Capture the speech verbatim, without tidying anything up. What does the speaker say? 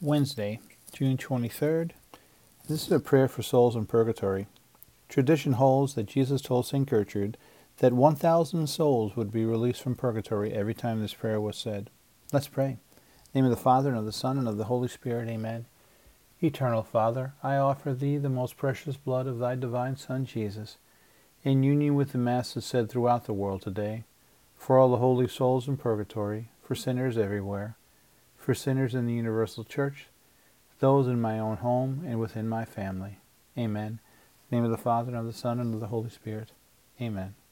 Wednesday, June twenty-third. This is a prayer for souls in purgatory. Tradition holds that Jesus told Saint Gertrude that one thousand souls would be released from purgatory every time this prayer was said. Let's pray. In the name of the Father, and of the Son, and of the Holy Spirit. Amen. Eternal Father, I offer Thee the most precious blood of Thy divine Son, Jesus, in union with the Masses said throughout the world today, for all the holy souls in purgatory, for sinners everywhere, for sinners in the universal church, those in my own home and within my family. Amen. In the name of the Father, and of the Son, and of the Holy Spirit. Amen.